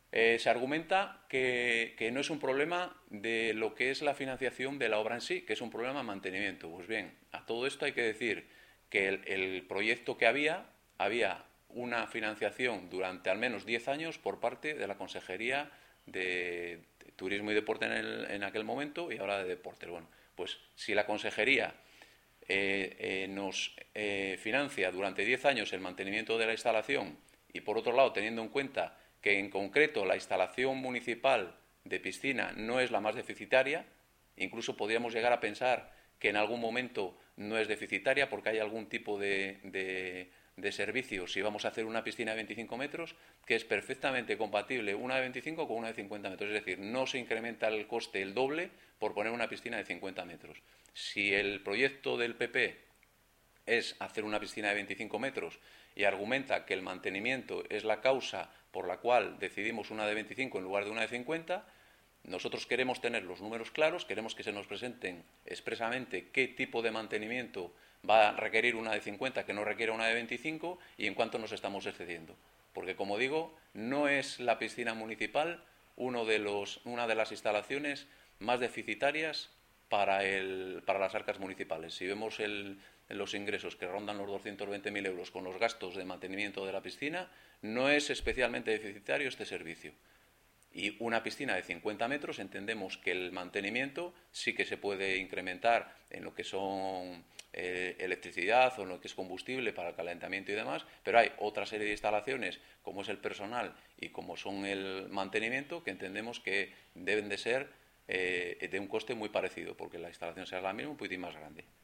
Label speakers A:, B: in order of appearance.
A: Se argumenta que no es un problema de lo que es la financiación de la obra en sí, que es un problema de mantenimiento. Pues bien, a todo esto hay que decir que el proyecto que había una financiación durante al menos 10 años por parte de la Consejería de Turismo y Deporte en aquel momento y ahora de Deportes. Bueno, pues si la Consejería nos financia durante 10 años el mantenimiento de la instalación y, por otro lado, teniendo en cuenta que en concreto la instalación municipal de piscina no es la más deficitaria, incluso podríamos llegar a pensar que en algún momento no es deficitaria porque hay algún tipo de servicio, si vamos a hacer una piscina de 25 metros, que es perfectamente compatible una de 25 con una de 50 metros. Es decir, no se incrementa el coste el doble por poner una piscina de 50 metros. Si el proyecto del PP es hacer una piscina de 25 metros y argumenta que el mantenimiento es la causa por la cual decidimos una de 25 en lugar de una de 50, nosotros queremos tener los números claros, queremos que se nos presenten expresamente qué tipo de mantenimiento va a requerir una de 50 que no requiera una de 25 y en cuánto nos estamos excediendo. Porque, como digo, no es la piscina municipal una de las instalaciones más deficitarias para las arcas municipales. Si vemos los ingresos que rondan los 220.000 euros con los gastos de mantenimiento de la piscina, no es especialmente deficitario este servicio. Y una piscina de 50 metros entendemos que el mantenimiento sí que se puede incrementar en lo que son electricidad o en lo que es combustible para el calentamiento y demás, pero hay otra serie de instalaciones como es el personal y como son el mantenimiento que entendemos que deben de ser de un coste muy parecido porque la instalación será la misma un poquitín más grande.